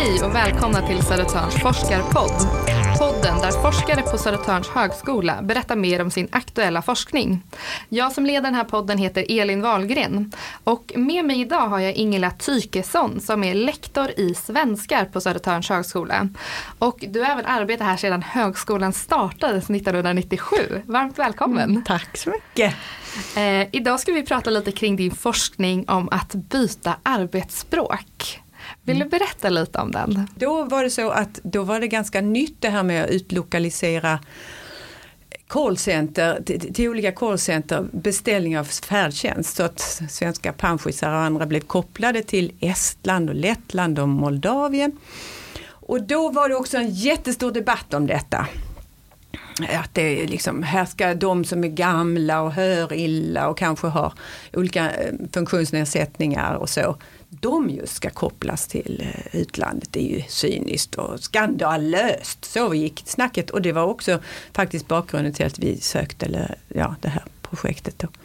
Hej och välkomna till Södertörns forskarpodd. Podden där forskare på Södertörns högskola berättar mer om sin aktuella forskning. Jag som leder den här podden heter Elin Wahlgren. Och med mig idag har jag Ingela Tykesson som är lektor i svenskar på Södertörns högskola. Och du har även arbetat här sedan högskolan startades 1997. Varmt välkommen. Tack så mycket. Idag ska vi prata lite kring din forskning om att byta arbetsspråk. Vill du berätta lite om den? Då var det så att då var det ganska nytt det här med att utlokalisera callcenter till olika callcenter, beställning av färdtjänst så att svenska panschisar och andra blev kopplade till Estland och Lettland och Moldavien. Och då var det också en jättestor debatt om detta. Att det är liksom, här ska de som är gamla och hör illa och kanske har olika funktionsnedsättningar och så, de just ska kopplas till utlandet. Det är ju cyniskt och skandalöst. Så gick snacket och det var också faktiskt bakgrunden till att vi sökte det här projektet då.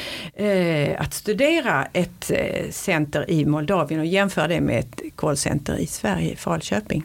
Att studera ett center i Moldavien och jämföra det med ett callcenter i Sverige, i Falköping.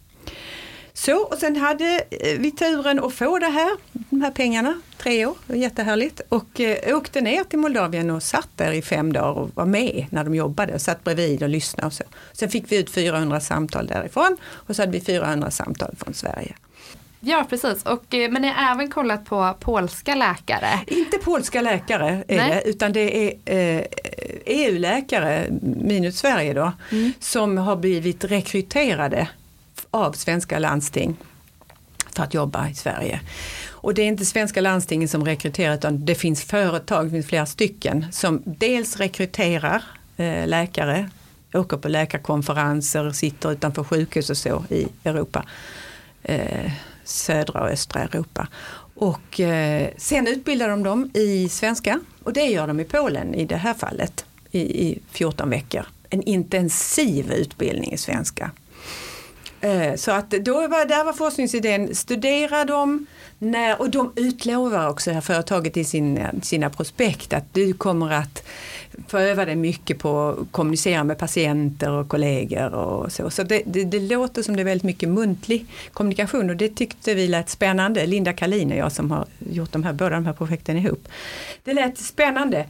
Så, och sen hade vi turen att få de här pengarna, 3 år, jättehärligt. Och åkte ner till Moldavien och satt där i 5 dagar och var med när de jobbade. Och satt bredvid och lyssnade och så. Sen fick vi ut 400 samtal därifrån och så hade vi 400 samtal från Sverige. Ja, precis. Men ni har även kollat på polska läkare? Inte polska läkare är det, utan det är EU-läkare, minus Sverige då, som har blivit rekryterade av svenska landsting för att jobba i Sverige. Och det är inte svenska landstingen som rekryterar utan det finns företag, det finns flera stycken som dels rekryterar läkare, åker på läkarkonferenser, sitter utanför sjukhus och så i Europa, södra och östra Europa. Och sen utbildar de dem i svenska och det gör de i Polen i det här fallet i 14 veckor. En intensiv utbildning i svenska. Så att där var forskningsidén, studera dem och de utlovar också det här företaget i sina prospekt att du kommer att få öva dig mycket på att kommunicera med patienter och kollegor och så. Så det låter som det är väldigt mycket muntlig kommunikation och det tyckte vi lät spännande. Linda Karlin och jag som har gjort båda de här projekten ihop. Det lät spännande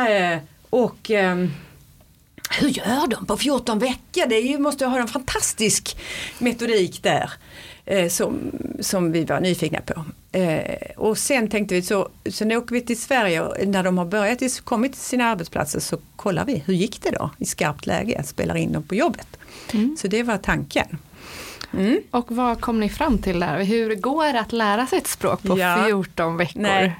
hur gör de på 14 veckor? Det måste ha en fantastisk metodik där som vi var nyfikna på. Och sen tänkte vi sen åker vi till Sverige och när de har kommit till sina arbetsplatser så kollar vi hur gick det då i skarpt läge att spela in dem på jobbet. Så det var tanken. Och vad kom ni fram till där? Hur går det att lära sig ett språk på 14 veckor? Nej.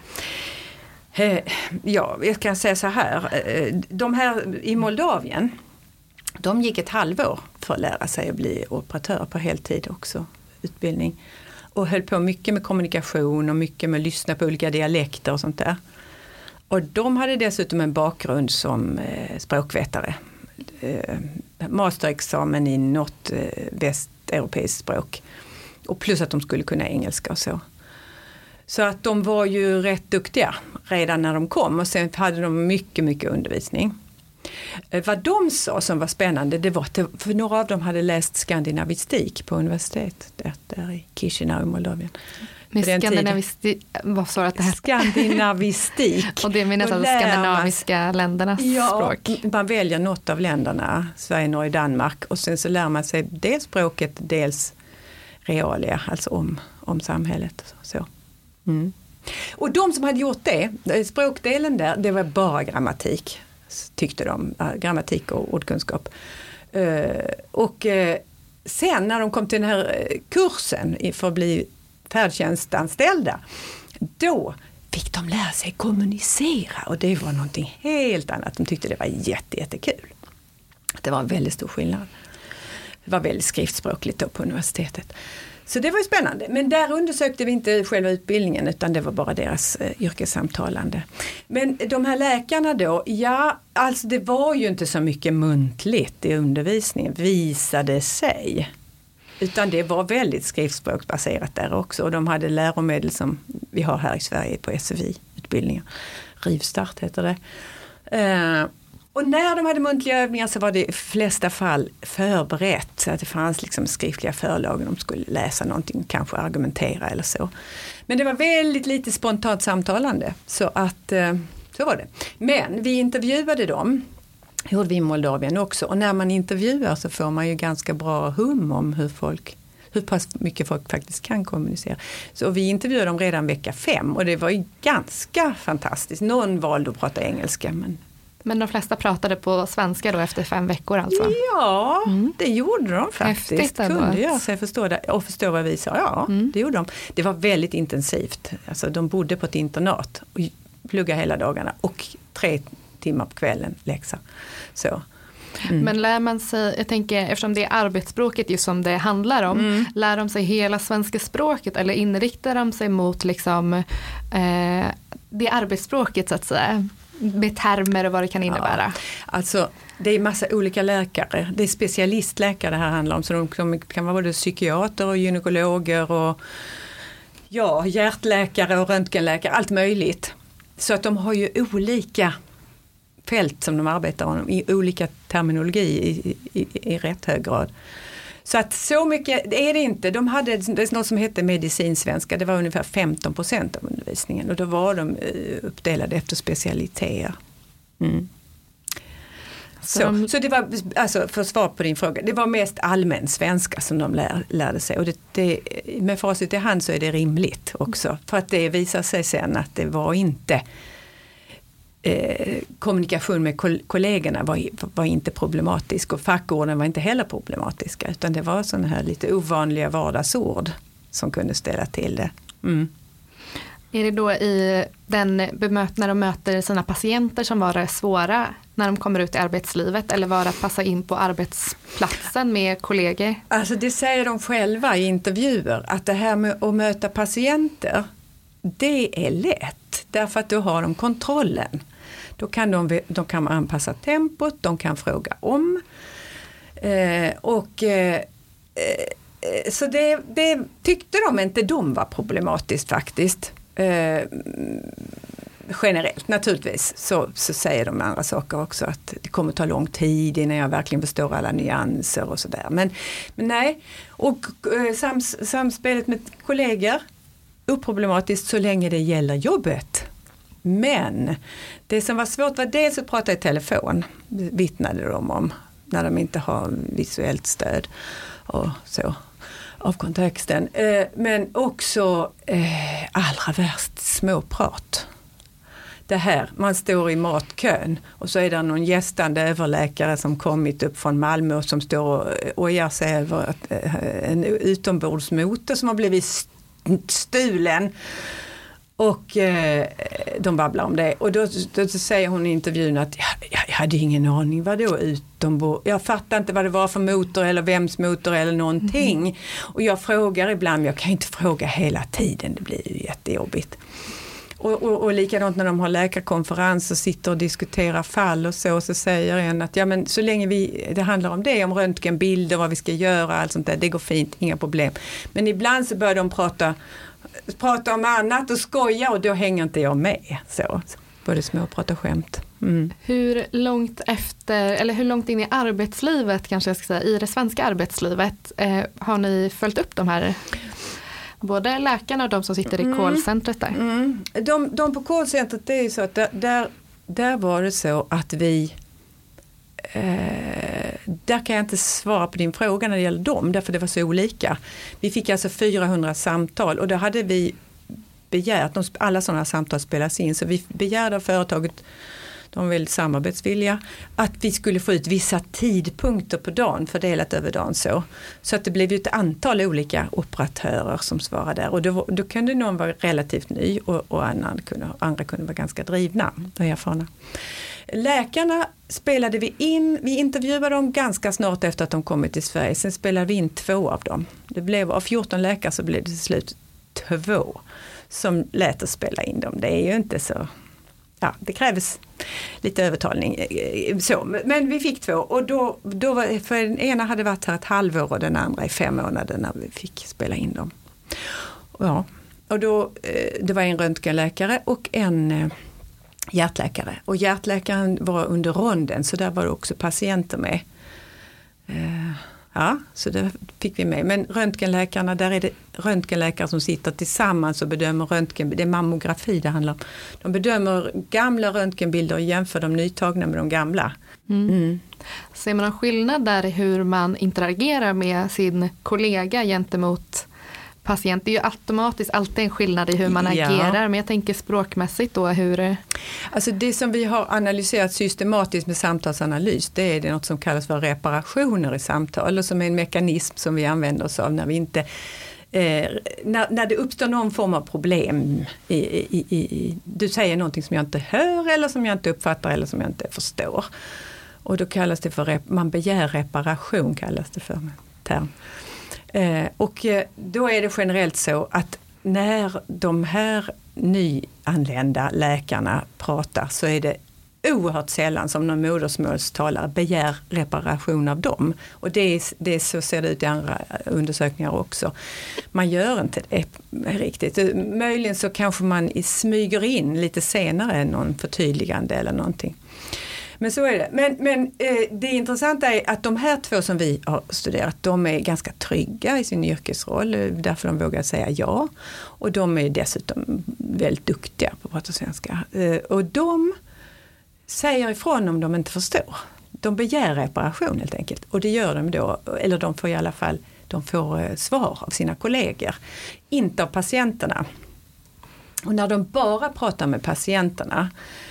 Ja, jag kan säga så här. De här i Moldavien, de gick ett halvår för att lära sig att bli operatör på heltid också, utbildning. Och höll på mycket med kommunikation och mycket med att lyssna på olika dialekter och sånt där. Och de hade dessutom en bakgrund som språkvetare. Masterexamen i något västeuropeiskt språk. Och plus att de skulle kunna engelska och så. Så att de var ju rätt duktiga redan när de kom och sen hade de mycket, mycket undervisning. Vad de sa som var spännande det var att för några av dem hade läst skandinavistik på universitet där i Chisinau i Moldavien. Med skandinavistik, vad sa du att det här? Skandinavistik. Och det menas alltså skandinaviska ländernas språk? Ja, man väljer något av länderna, Sverige, Norge, Danmark och sen så lär man sig dels språket, dels realia, alltså om samhället och så. Och de som hade gjort det, språkdelen där, det var bara grammatik, tyckte de, grammatik och ordkunskap. Och sen när de kom till den här kursen för att bli färdtjänstanställda, då fick de lära sig kommunicera och det var någonting helt annat. De tyckte det var jättekul. Det var en väldigt stor skillnad. Det var väldigt skriftspråkligt då på universitetet. Så det var ju spännande. Men där undersökte vi inte själva utbildningen utan det var bara deras yrkessamtalande. Men de här läkarna då, alltså det var ju inte så mycket muntligt i undervisningen, visade sig. Utan det var väldigt skriftspråksbaserat där också. Och de hade läromedel som vi har här i Sverige på SFI-utbildningen. Rivstart heter det. Och när de hade muntliga övningar så var det i flesta fall förberett. Så att det fanns liksom skriftliga förlagen, de skulle läsa någonting, kanske argumentera eller så. Men det var väldigt lite spontant samtalande. Så var det. Men vi intervjuade dem. Gjorde vi i Moldavien också. Och när man intervjuar så får man ju ganska bra hum om hur pass mycket folk faktiskt kan kommunicera. Så vi intervjuade dem redan vecka 5 och det var ju ganska fantastiskt. Någon valde att prata engelska. Men de flesta pratade på svenska då efter 5 veckor alltså? Ja, det gjorde de faktiskt. Häftigt, kunde jag sig förstå vad vi sa. Ja, det gjorde de. Det var väldigt intensivt. Alltså, de bodde på ett internat och pluggade hela dagarna och 3 timmar på kvällen läxa. Så. Men lär man sig, jag tänker eftersom det är arbetsspråket just som det handlar om, lär de sig hela svenska språket eller inriktar de sig mot liksom, det arbetsspråket så att säga, med termer och vad det kan innebära? Ja, alltså det är massa olika läkare, det är specialistläkare det här handlar om, så de kan vara både psykiater och gynekologer och hjärtläkare och röntgenläkare, allt möjligt. Så att de har ju olika fält som de arbetar om i olika terminologi i rätt hög grad. Så att så mycket är det inte. Det är något som heter medicinsvenska. Det var ungefär 15% av undervisningen. Och då var de uppdelade efter specialiteter. Så det var, alltså för svar på din fråga, det var mest allmän svenska som de lärde sig. Och med facit i hand så är det rimligt också. För att det visar sig sen att det var inte... kommunikation med kollegorna var inte problematisk och fackorden var inte heller problematiska, utan det var sådana här lite ovanliga vardagsord som kunde ställa till det. Är det då i när de möter sina patienter som var det svåra när de kommer ut i arbetslivet, eller var det att passa in på arbetsplatsen med kollegor? Alltså det säger de själva i intervjuer, att det här med att möta patienter, det är lätt därför att då har de kontrollen. Då kan man anpassa tempot, de kan fråga om. Så det tyckte de inte de var problematiskt faktiskt. Generellt naturligtvis så säger de andra saker också, att det kommer ta lång tid innan jag verkligen förstår alla nyanser och sådär. Men nej, och samspelet med kollegor oproblematiskt så länge det gäller jobbet. Men det som var svårt var dels att prata i telefon, vittnade de om, när de inte har visuellt stöd och så av kontexten. Men också allra värst småprat. Det här, man står i matkön och så är det någon gästande överläkare som kommit upp från Malmö och som står och ojar sig över en utombordsmotor som har blivit stulen. Och de babblar om det. Och då säger hon i intervjun att jag hade ingen aning vad då utombord. Jag fattar inte vad det var för motor eller vems motor eller någonting. Och jag frågar ibland, jag kan inte fråga hela tiden, det blir ju jättejobbigt. Och likadant när de har läkarkonferens och sitter och diskuterar fall och så säger en att men så länge det handlar om det, om röntgenbilder, vad vi ska göra, allt sånt där, det går fint, inga problem. Men ibland så börjar de prata om annat och skoja och då hänger inte jag med. Så både små prata skämt. Hur långt in i arbetslivet, kanske jag ska säga, i det svenska arbetslivet har ni följt upp de här, både läkarna och de som sitter i callcentret där? De på callcentret, det är ju så att där var det så att vi där kan jag inte svara på din fråga när det gäller dem, därför det var så olika. Vi fick alltså 400 samtal och då hade vi begärt, alla sådana samtal spelas in, så vi begärde av företaget, de var väldigt samarbetsvilliga, att vi skulle få ut vissa tidpunkter på dagen fördelat över dagen så att det blev ett antal olika operatörer som svarade där, och då kunde någon vara relativt ny och andra kunde vara ganska drivna och erfarna. Läkarna spelade vi in, vi intervjuade dem ganska snart efter att de kommit till Sverige, sen spelade vi in 2 av dem. Det blev av 14 läkare så blev det till slut 2 som lät oss spela in dem. Det är ju inte så, det krävs lite övertalning. Men vi fick 2 och då var, för den ena hade varit här ett halvår och den andra i 5 månader när vi fick spela in dem. Och då, det var en röntgenläkare och en hjärtläkare. Och hjärtläkaren var under ronden, så där var det också patienter med. Ja, så det fick vi med. Men röntgenläkarna, där är det röntgenläkare som sitter tillsammans och bedömer röntgen. Det är mammografi det handlar om. De bedömer gamla röntgenbilder och jämför de nytagna med de gamla. Ser man någon skillnad där i hur man interagerar med sin kollega gentemot patient? Det är ju automatiskt alltid en skillnad i hur man agerar, men jag tänker språkmässigt då hur... Alltså det som vi har analyserat systematiskt med samtalsanalys, det är något som kallas för reparationer i samtal, eller som är en mekanism som vi använder oss av när vi inte... när det uppstår någon form av problem du säger någonting som jag inte hör eller som jag inte uppfattar eller som jag inte förstår. Och då kallas det för, man begär reparation kallas det för term. Och då är det generellt så att när de här nyanlända läkarna pratar så är det oerhört sällan som någon modersmålstalare begär reparation av dem. Och det så ser det ut i andra undersökningar också. Man gör inte det riktigt. Möjligen så kanske man smyger in lite senare någon förtydligande eller någonting. Men så är det. Men det intressanta är att de här två som vi har studerat, de är ganska trygga i sin yrkesroll, därför de vågar säga ja. Och de är dessutom väldigt duktiga på att prata svenska. Och de säger ifrån om de inte förstår. De begär reparation helt enkelt. Och det gör de då, eller de får i alla fall svar av sina kollegor. Inte av patienterna. Och när de bara pratar med patienterna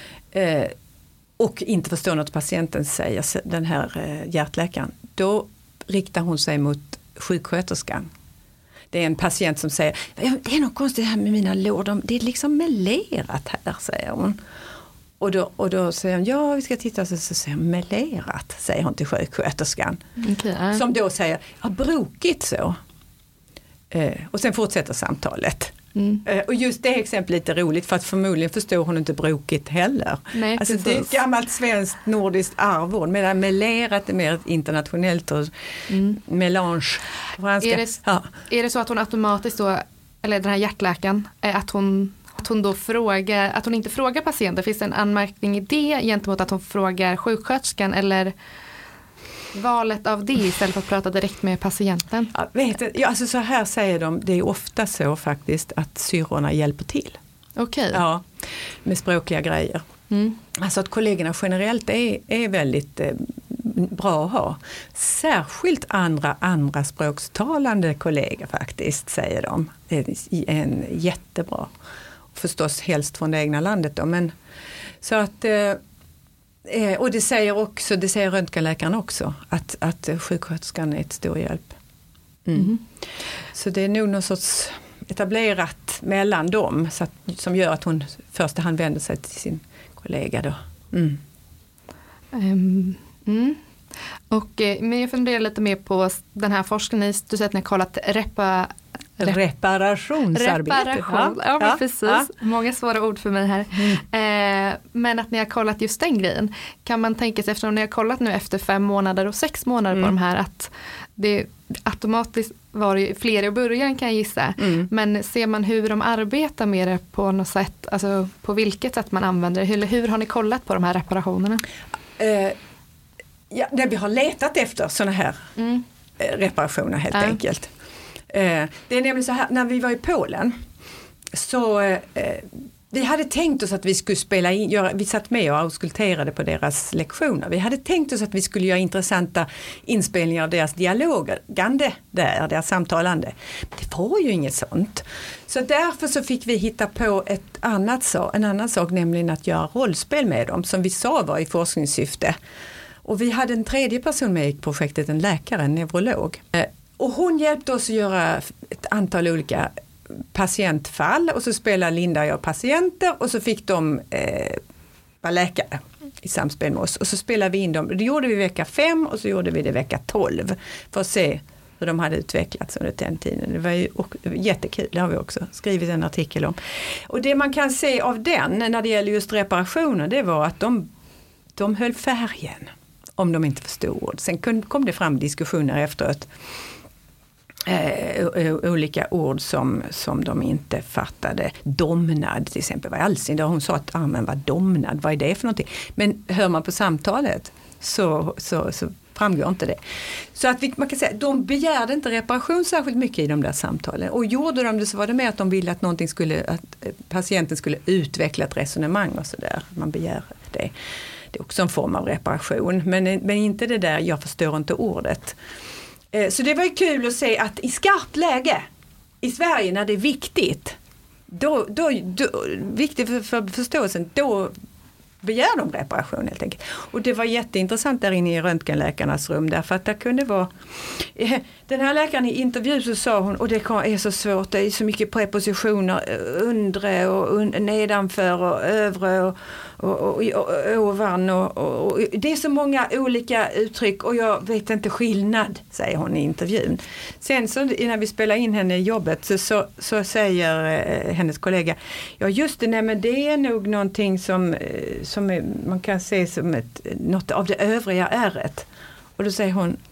och inte förstår något patienten säger, den här hjärtläkaren, då riktar hon sig mot sjuksköterskan. Det är en patient som säger, det är något konstigt här med mina lår, det är liksom melerat här, säger hon. Och då säger hon, ja vi ska titta, så säger hon, melerat, säger hon till sjuksköterskan. Okay. Som då säger, ja brokigt så. Och sen fortsätter samtalet. Och just det exemplet är lite roligt för att förmodligen förstår hon inte brokigt heller. Nej, alltså det är ett gammalt svenskt nordiskt arvord, medan melerat är mer inte melange på franska. Är det så att hon automatiskt då, eller den här hjärtläkaren, att hon då frågar, att hon inte frågar patienten, finns det en anmärkning i det gentemot att hon frågar sjuksköterskan, eller valet av det istället för att prata direkt med patienten? Alltså så här säger de, det är ofta så faktiskt att syrrorna hjälper till. Okej. Ja, med språkliga grejer. Alltså att kollegorna generellt är väldigt bra att ha. Särskilt andra språkstalande kollegor faktiskt, säger de. Det är en jättebra. Förstås helst från det egna landet då, men så att och det säger röntgenläkaren också, att sjuksköterskan är ett stor hjälp. Så det är nog något sorts etablerat mellan dem som gör att hon första hand vänder sig till sin kollega då. Men jag funderar lite mer på den här forskningen, du säger att ni har kollat reparationsarbete. Ja, precis. Ja. Många svåra ord för mig här. Men att ni har kollat just den grejen. Kan man tänka sig, eftersom ni har kollat nu efter 5 månader och 6 månader på de här, att det automatiskt var det fler i början kan jag gissa. Men ser man hur de arbetar med det på något sätt, alltså på vilket sätt man använder det? Hur har ni kollat på de här reparationerna? Där vi har letat efter sådana här reparationer helt enkelt. Det är nämligen så här, när vi var i Polen så vi hade tänkt oss att vi skulle spela in, vi satt med och auskulterade på deras lektioner. Vi hade tänkt oss att vi skulle göra intressanta inspelningar av deras dialogande där, deras samtalande. Men det var ju inget sånt. Så därför så fick vi hitta på en annan sak, nämligen att göra rollspel med dem, som vi sa var i forskningssyfte. Och vi hade en tredje person med i projektet, en läkare, en neurolog. Och hon hjälpte oss att göra ett antal olika patientfall, och så spelade Linda och jag patienter, och så fick de vara läkare i samspel med oss. Och så spelade vi in dem. Det gjorde vi vecka 5 och så gjorde vi det vecka 12 för att se hur de hade utvecklats under den tiden. Det var ju jättekul, det har vi också skrivit en artikel om. Och det man kan se av den när det gäller just reparationen, det var att de höll färgen om de inte förstod. Sen kom det fram diskussioner efteråt. olika ord som de inte fattade. Domnad till exempel var allsing. Där hon sa att armen var domnad. Vad är det för någonting? Men hör man på samtalet så framgår inte det. Så att man kan säga, de begärde inte reparation särskilt mycket i de där samtalen. Och gjorde de det så var det mer att de ville att att patienten skulle utveckla ett resonemang och sådär. Man begär det. Det är också en form av reparation. Men inte det där, jag förstår inte ordet. Så det var ju kul att se att i skarpt läge i Sverige när det är viktigt, då viktigt för förståelsen, då begär de reparation helt enkelt. Och det var jätteintressant där inne i röntgenläkarnas rum därför att det kunde vara den här läkaren i intervju så sa hon, och det är så svårt, det är så mycket prepositioner undre och nedanför och övre och ovan och det är så många olika uttryck och jag vet inte skillnad, säger hon i intervjun. Sen så innan vi spelar in henne i jobbet så säger hennes kollega, ja just det, nej men det är nog någonting som man kan se som något av det övriga ärret. Och då säger hon,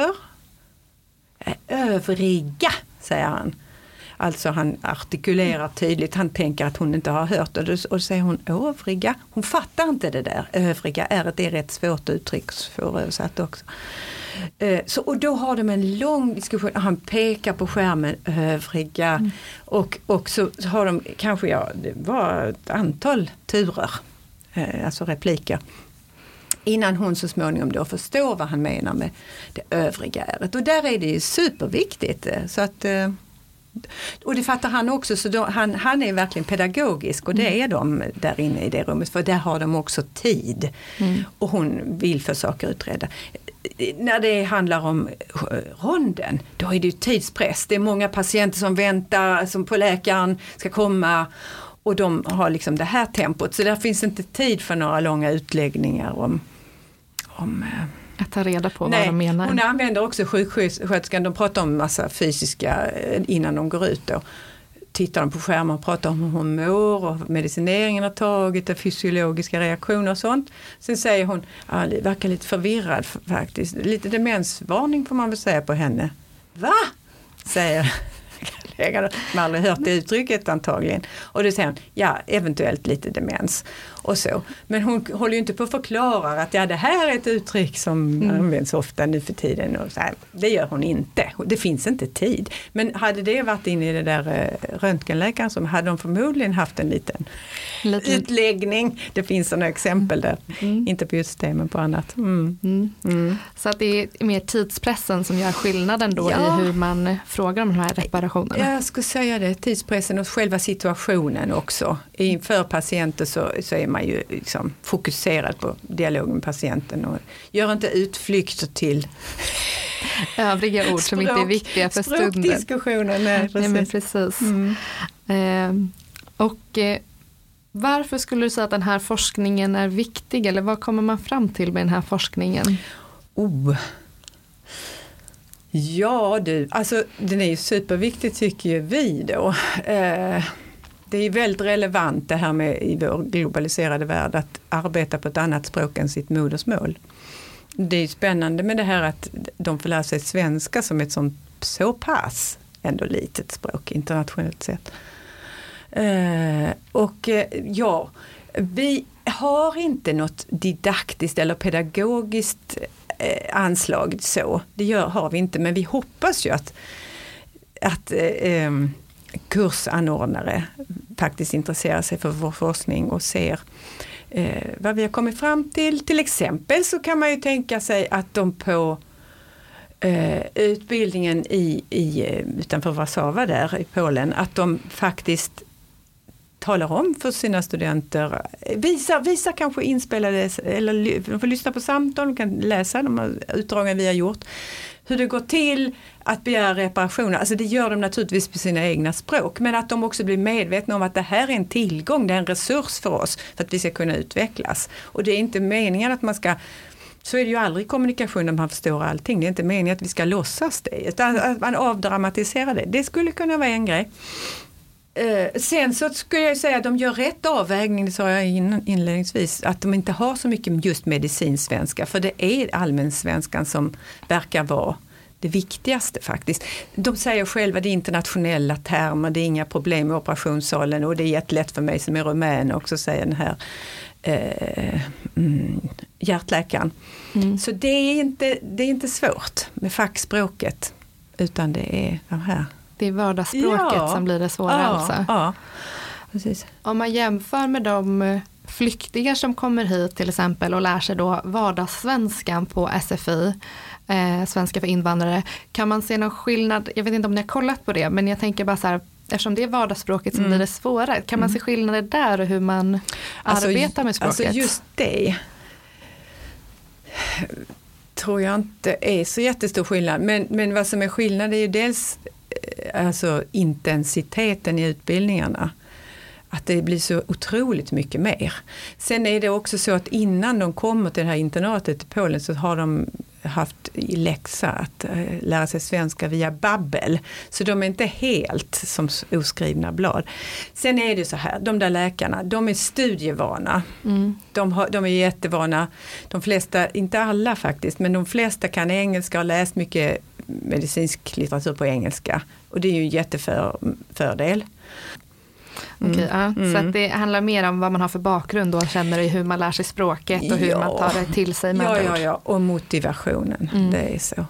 övriga, säger han. Alltså han artikulerar tydligt, han tänker att hon inte har hört och då säger hon övriga. Hon fattar inte det där, övriga ärret är rätt svårt uttryck, svåröversatt också. Och då har de en lång diskussion, han pekar på skärmen övriga och så har de kanske, det var ett antal turer, alltså repliker. Innan hon så småningom då förstår vad han menar med det övriga ärret. Och där är det ju superviktigt. Så att, och det fattar han också. Så då, han är verkligen pedagogisk och det är de där inne i det rummet. För där har de också tid. Och hon vill för saker utreda. När det handlar om ronden, då är det ju tidspress. Det är många patienter som väntar som på läkaren ska komma. Och de har liksom det här tempot. Så där finns inte tid för några långa utläggningar om att ta reda på vad de menar. Hon använder också sjuksköterskan. De pratar om massa fysiska innan de går ut då. Tittar de på skärmen och pratar om hur hon mår och medicineringen har tagit och fysiologiska reaktioner och sånt. Sen säger hon, verkar lite förvirrad faktiskt. Lite demensvarning får man väl säga på henne. Va? Säger man aldrig hört det uttrycket antagligen. Och då säger hon, ja, eventuellt lite demens och så. Men hon håller ju inte på att förklara att det här är ett uttryck som används ofta nu för tiden. Och så här, det gör hon inte. Det finns inte tid. Men hade det varit inne i det där röntgenläkaren så hade de förmodligen haft en liten utläggning. Det finns sådana exempel där. Inte på just det, men på annat. Så att det är mer tidspressen som gör skillnaden då i hur man frågar om de här reparationerna. Jag skulle säga det, tidspressen och själva situationen också. Inför patienter så är man ju liksom fokuserad på dialogen med patienten och gör inte utflykter till övriga ord som inte är viktiga för stunden. Språkdiskussionen, nej men precis. Varför skulle du säga att den här forskningen är viktig eller vad kommer man fram till med den här forskningen? Ja du, alltså den är ju superviktig tycker ju vi då. Det är väldigt relevant det här med i vår globaliserade värld att arbeta på ett annat språk än sitt modersmål. Det är spännande med det här att de får lära sig svenska som ett sånt så pass ändå litet språk internationellt sett. Vi har inte något didaktiskt eller pedagogiskt anslag så. Det har vi inte, men vi hoppas ju att kursanordnare faktiskt intresserar sig för vår forskning och ser vad vi har kommit fram till. Till exempel så kan man ju tänka sig att de på utbildningen utanför Warszawa där i Polen, att de faktiskt talar om för sina studenter, visar kanske inspelade, eller de får lyssna på samtal, de kan läsa de utdragen vi har gjort, hur det går till att begära reparationer. Alltså det gör de naturligtvis på sina egna språk, men att de också blir medvetna om att det här är en tillgång, det är en resurs för oss för att vi ska kunna utvecklas. Och det är inte meningen att man ska, så är det ju aldrig kommunikation när man förstår allting, det är inte meningen att vi ska låtsas det, utan att man avdramatiserar det. Det skulle kunna vara en grej. Sen så skulle jag säga att de gör rätt avvägning, det sa jag inledningsvis, att de inte har så mycket just medicinsvenska, för det är allmänsvenskan som verkar vara det viktigaste faktiskt. De säger själva det är internationella termer, det är inga problem med operationssalen och det är jättelätt för mig som är rumän också säger den här hjärtläkaren. Så det är inte svårt med fackspråket utan det är de här. Det är vardagsspråket som blir det svåra alltså. Ja, precis. Om man jämför med de flyktingar som kommer hit till exempel och lär sig då vardagssvenskan på SFI, svenska för invandrare, kan man se någon skillnad, jag vet inte om ni har kollat på det, men jag tänker bara så här, eftersom det är vardagsspråket som blir det svåra, kan man se skillnader där och hur man arbetar med språket? Alltså just det tror jag inte är så jättestor skillnad, men vad som är skillnad är ju dels alltså intensiteten i utbildningarna. Att det blir så otroligt mycket mer. Sen är det också så att innan de kommer till det här internatet i Polen så har de haft i läxa att lära sig svenska via Babbel. Så de är inte helt som oskrivna blad. Sen är det så här, de där läkarna, de är studievana. De är jättevana. De flesta, inte alla faktiskt, men de flesta kan engelska och har läst mycket medicinsk litteratur på engelska. Och det är ju en jättefördel. Okej, så att det handlar mer om vad man har för bakgrund och känner i hur man lär sig språket och hur man tar det till sig med Ja, och motivationen, det är så.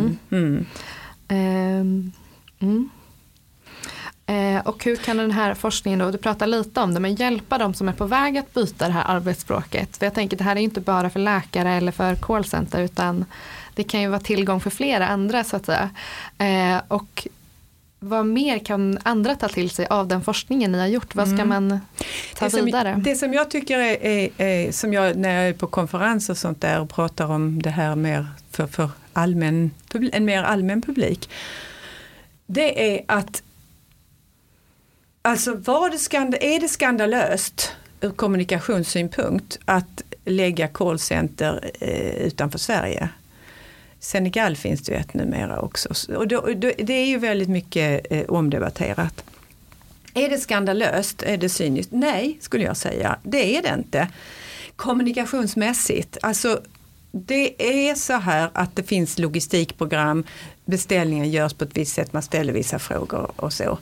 Och hur kan den här forskningen då, du pratar lite om det, men hjälpa dem som är på väg att byta det här arbetsspråket? För jag tänker att det här är inte bara för läkare eller för callcenter utan det kan ju vara tillgång för flera andra så att säga. Och vad mer kan andra ta till sig av den forskningen ni har gjort? Vad ska man ta vidare? Det som jag tycker är som jag när jag är på konferenser och sånt där och pratar om det här mer för en mer allmän publik. Det är att alltså är det skandalöst ur kommunikationssynpunkt att lägga callcenter utanför Sverige? Senegal finns det ju ett numera också. Och det är ju väldigt mycket omdebatterat. Är det skandalöst? Är det cyniskt? Nej, skulle jag säga. Det är det inte. Kommunikationsmässigt. Alltså, det är så här att det finns logistikprogram. Beställningen görs på ett visst sätt. Man ställer vissa frågor och så.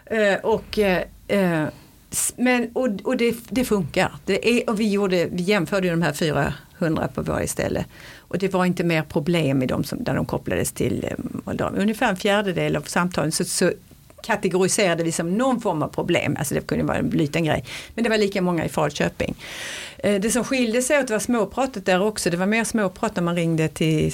Det funkar. Vi jämförde de här 400 på varje ställe. Och det var inte mer problem i dem där de kopplades till Moldavien. Ungefär en fjärdedel av samtalen så kategoriserade vi som någon form av problem. Alltså det kunde vara en liten grej. Men det var lika många i Falköping. Det som skilde sig åt var småpratet där också. Det var mer småprat när man ringde till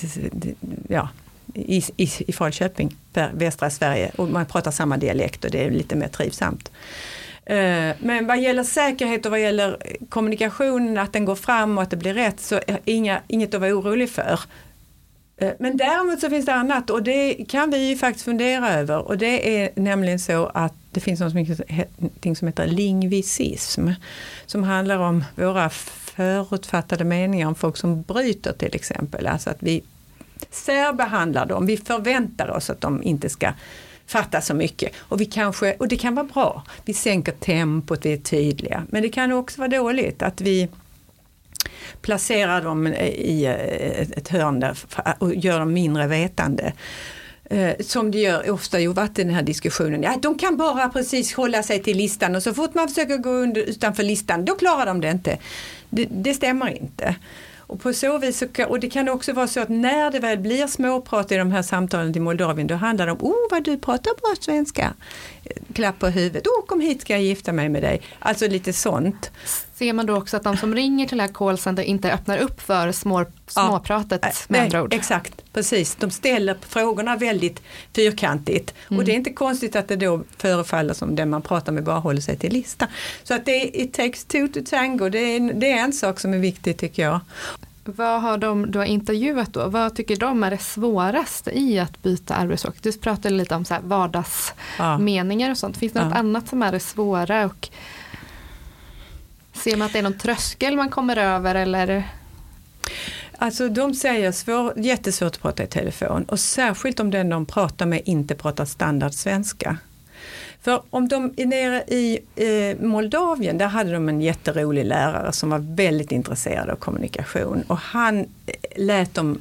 i Falköping, västra Sverige. Och man pratar samma dialekt och det är lite mer trivsamt. Men vad gäller säkerhet och vad gäller kommunikation, att den går fram och att det blir rätt, så inget att vara orolig för. Men däremot så finns det annat och det kan vi ju faktiskt fundera över, och det är nämligen så att det finns något som heter lingvisism som handlar om våra förutfattade meningar om folk som bryter till exempel. Alltså att vi särbehandlar dem, vi förväntar oss att de inte ska fatta så mycket. Och det kan vara bra. Vi sänker tempot, vi är tydliga. Men det kan också vara dåligt att vi placerar dem i ett hörn där och gör dem mindre vetande. Som det gör ofta ju varit i den här diskussionen. Ja, de kan bara precis hålla sig till listan och så fort man försöker gå utanför listan, då klarar de det inte. Det stämmer inte. Och på så vis och det kan också vara så att när det väl blir småprat i de här samtalen till Moldavien, då handlar det om vad du pratar bra svenska. Klapp på huvudet. Kom hit, ska jag gifta mig med dig. Alltså lite sånt. Ser man då också att de som ringer till det här callcenter inte öppnar upp för småpratet med andra ord? Exakt, precis. De ställer frågorna väldigt fyrkantigt. Och det är inte konstigt att det då förefaller som den man pratar med bara håller sig till listan. Så att it takes two to tango. Det är en sak som är viktig tycker jag. Vad har du har intervjuat då? Vad tycker de är det svåraste i att byta arbetsspråk? Du pratade lite om så här vardagsmeningar och sånt. Finns det något annat som är det svåra? Och ser man att det är någon tröskel man kommer över eller? Alltså de säger jättesvårt att prata i telefon. Och särskilt om den de pratar med inte pratar standard svenska. För om de är nere i Moldavien, där hade de en jätterolig lärare som var väldigt intresserad av kommunikation. Och han lät dem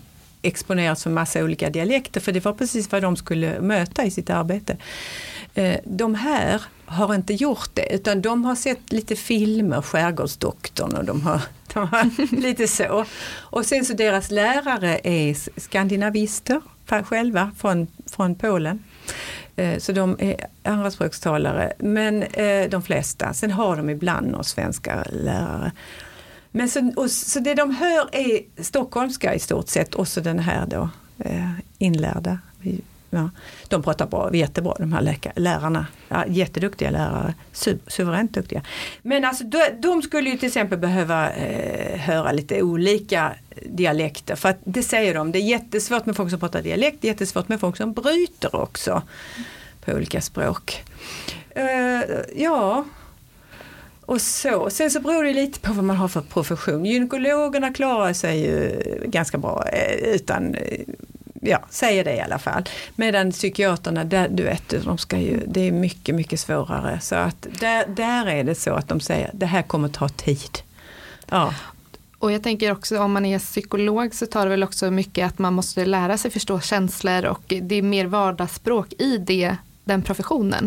exponeras för massa olika dialekter, för det var precis vad de skulle möta i sitt arbete. De här har inte gjort det, utan de har sett lite filmer, Skärgårdsdoktorn, och de har lite så. Och sen så deras lärare är skandinavister själva från Polen. Så de är andraspråkstalare, men de flesta. Sen har de ibland några svenska lärare. Men så det de hör är stockholmska i stort sett, och så den här då inlärda. Ja, de pratar bra, jättebra de här lärarna. Ja, jätteduktiga lärare, suveränt duktiga. Men alltså de skulle ju till exempel behöva höra lite olika dialekter. För att det säger de, det är jättesvårt med folk som pratar dialekt, det är jättesvårt med folk som bryter också på olika språk. Ja, och så. Sen så beror det lite på vad man har för profession. Gynekologerna klarar sig ju ganska bra utan... Ja, säger det i alla fall. Medan psykiaterna, där, du vet, det är mycket, mycket svårare. Så att där är det så att de säger, det här kommer ta tid. Ja. Och jag tänker också, om man är psykolog så tar det väl också mycket att man måste lära sig förstå känslor, och det är mer vardagsspråk i den professionen.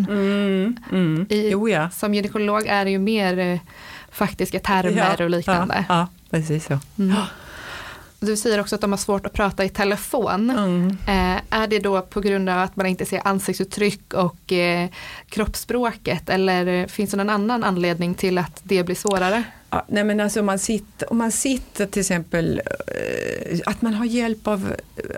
Som gynekolog är det ju mer faktiska termer och liknande. Ja, precis så. Du säger också att de har svårt att prata i telefon. Är det då på grund av att man inte ser ansiktsuttryck och kroppsspråket, eller finns det någon annan anledning till att det blir svårare? Ja, nej, men alltså om man sitter till exempel, att man har hjälp av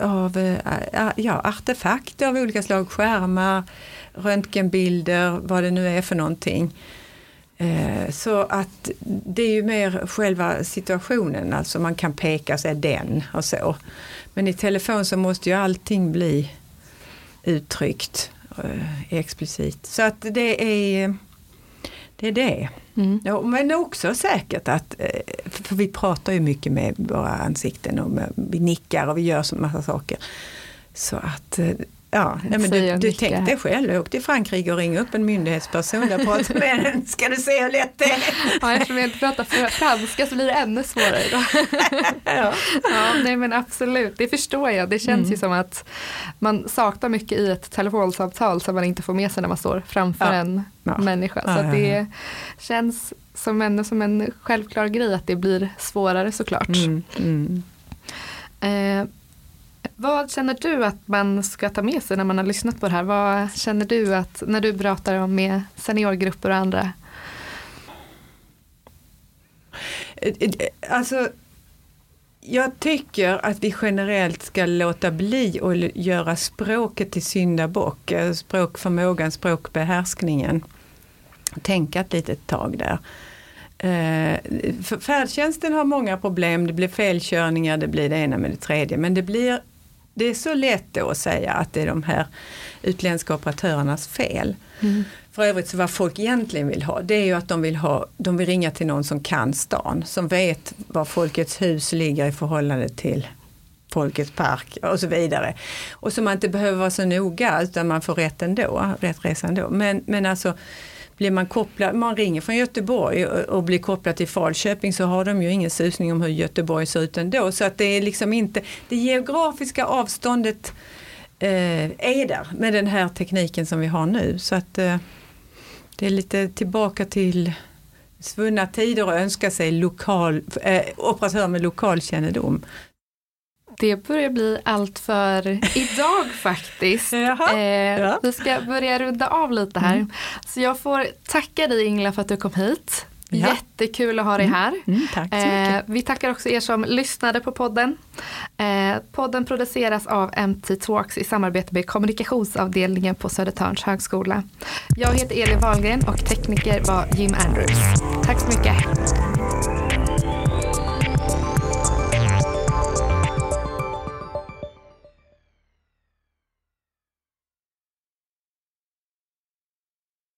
artefakter av olika slag, skärmar, röntgenbilder, vad det nu är för någonting. Så att det är ju mer själva situationen, alltså man kan peka sig den och så. Men i telefon så måste ju allting bli uttryckt explicit. Så att det är det. Ja, men också säkert att, för vi pratar ju mycket med våra ansikten och vi nickar och vi gör så massa saker. Så att... Ja, nej, men du tänkte själv, jag åkte till Frankrike och ringde upp en myndighetsperson där och pratade med den. Ska du se hur lätt det är? Ja, eftersom jag inte pratar franska så blir det ännu svårare då. Ja, nej men absolut, det förstår jag. Det känns ju som att man saknar mycket i ett telefonsamtal som man inte får med sig när man står framför en människa. Så att det känns som en självklar grej att det blir svårare såklart. Vad känner du att man ska ta med sig när man har lyssnat på det här? Vad känner du att när du pratar om med seniorgrupper och andra? Alltså, jag tycker att vi generellt ska låta bli och göra språket till syndabock. Språkförmågan, språkbehärskningen. Tänka ett litet tag där. För färdtjänsten har många problem, det blir felkörningar, det blir det ena med det tredje, men det är så lätt då att säga att det är de här utländska operatörernas fel. För övrigt så vad folk egentligen vill ha, det är ju att de vill ringa till någon som kan stan, som vet var Folkets hus ligger i förhållande till Folkets park och så vidare. Och så man inte behöver vara så noga utan man får rätt resa ändå. Men alltså blir man kopplad, man ringer från Göteborg och blir kopplad till Falköping, så har de ju ingen susning om hur Göteborg ser ut ändå. Så att det är liksom inte, det geografiska avståndet är där med den här tekniken som vi har nu. Så att det är lite tillbaka till svunna tider och önska sig operatör med lokal kännedom. Det börjar bli allt för idag faktiskt. Vi ska börja runda av lite här. Så jag får tacka dig Ingela för att du kom hit. Jättekul att ha dig här. Tack så mycket. Vi tackar också er som lyssnade på podden. Podden produceras av MT Talks i samarbete med kommunikationsavdelningen på Södertörns högskola. Jag heter Elin Wahlgren och tekniker var Jim Andrews. Tack så mycket.